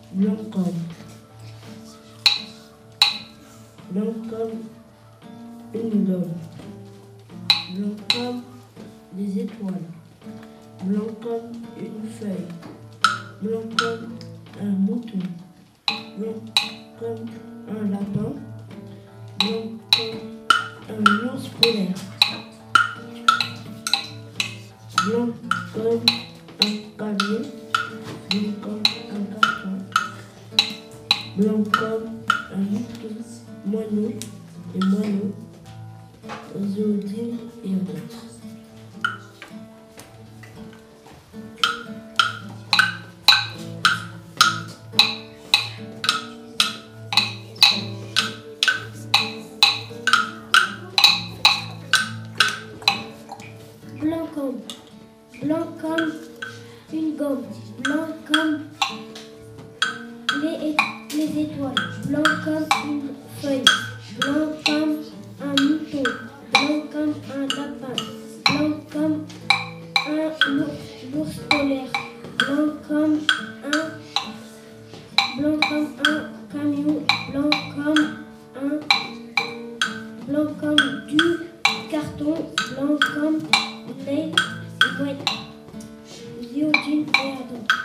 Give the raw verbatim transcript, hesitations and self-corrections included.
blanc comme, blanc comme une gomme, blanc comme des étoiles, blanc comme une feuille, blanc comme un mouton, blanc comme un lapin, blanc comme un ours polaire, blanc comme un camion, blanc comme un carton, blanc comme un mouton, moineau et moineau, Zodine et Rose. Blanc comme, blanc comme une gomme, blanc comme les, les étoiles, blanc comme une feuille, blanc comme un mouton, blanc comme un lapin, blanc comme un ours polaire, blanc comme un, blanc comme un camion, blanc comme un, blanc comme du carton, blanc comme les mouettes, Zodine et Adam.